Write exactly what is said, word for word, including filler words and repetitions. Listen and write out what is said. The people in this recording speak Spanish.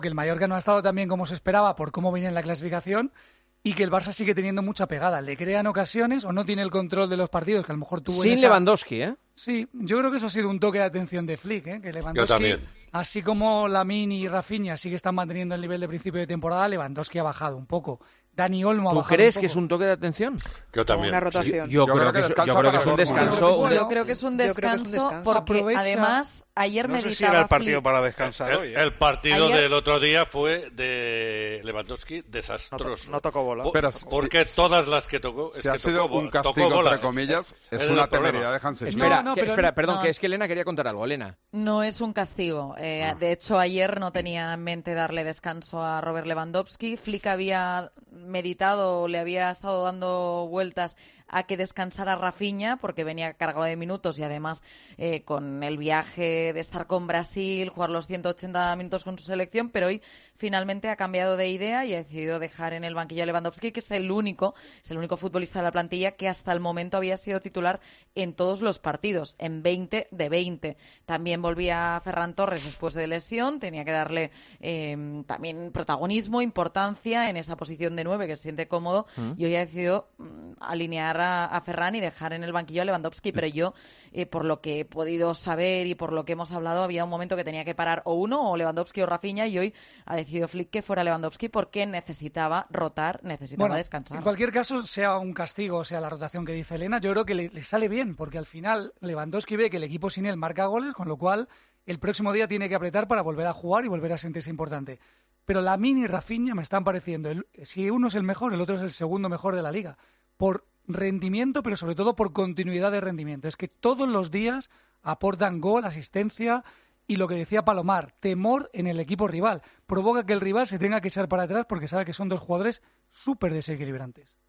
que el Mallorca no ha estado tan bien como se esperaba por cómo viene en la clasificación y que el Barça sigue teniendo mucha pegada. Le crean ocasiones o no tiene el control de los partidos que a lo mejor tuvo Sin en esa... Lewandowski, ¿eh? Sí, yo creo que eso ha sido un toque de atención de Flick, ¿eh? Que Lewandowski, Yo también. así como Lamine y Rafinha sí que están manteniendo el nivel de principio de temporada, Lewandowski ha bajado un poco. Dani Olmo ha ¿Tú bajado crees un que poco. es un toque de atención? Yo también. Una rotación. Yo, yo, creo, que, es, yo creo que es un descanso. Bueno, Yo creo que es un Yo creo que es un descanso descanso. porque Aprovecha- además ayer No sé meditaba si era el partido Flick. para descansar hoy. El, ¿eh? el partido Ayer- del otro día fue de Lewandowski No, to- desastroso. no tocó bola. Po- Pero porque si- todas las que tocó... es Si que ha sido tocó un bola- tocó castigo, bola. entre comillas, es Ese el una problema. temeridad de Hansen. Espera, No, no, que- pero- espera, perdón, no. que es que Elena quería contar algo. Elena. No es un castigo. Eh, de hecho, ayer no tenía en mente darle descanso a Robert Lewandowski. Flick había meditado, le había estado dando vueltas a que descansara Rafinha porque venía cargado de minutos y además eh, con el viaje de estar con Brasil, jugar los ciento ochenta minutos con su selección, pero hoy finalmente ha cambiado de idea y ha decidido dejar en el banquillo a Lewandowski, que es el único, es el único futbolista de la plantilla que hasta el momento había sido titular en todos los partidos, en veinte de veinte. También volvía Ferran Torres después de lesión, tenía que darle eh, también protagonismo, importancia en esa posición de nueve que se siente cómodo Mm. y hoy ha decidido mm, alinear a, a Ferran y dejar en el banquillo a Lewandowski, pero yo, eh, por lo que he podido saber y por lo que hemos hablado, había un momento que tenía que parar o uno, o Lewandowski o Rafinha, y hoy ha decidido Flick que fuera Lewandowski porque necesitaba rotar, necesitaba Bueno, descansar. en cualquier caso, sea un castigo o sea la rotación que dice Elena, yo creo que le, le sale bien, porque al final Lewandowski ve que el equipo sin él marca goles, con lo cual el próximo día tiene que apretar para volver a jugar y volver a sentirse importante. Pero Lamine y Rafinha me están pareciendo, el- si uno es el mejor, el otro es el segundo mejor de la liga, por rendimiento, pero sobre todo por continuidad de rendimiento. Es que todos los días aportan gol, asistencia y lo que decía Palomar, temor en el equipo rival. Provoca que el rival se tenga que echar para atrás porque sabe que son dos jugadores súper desequilibrantes.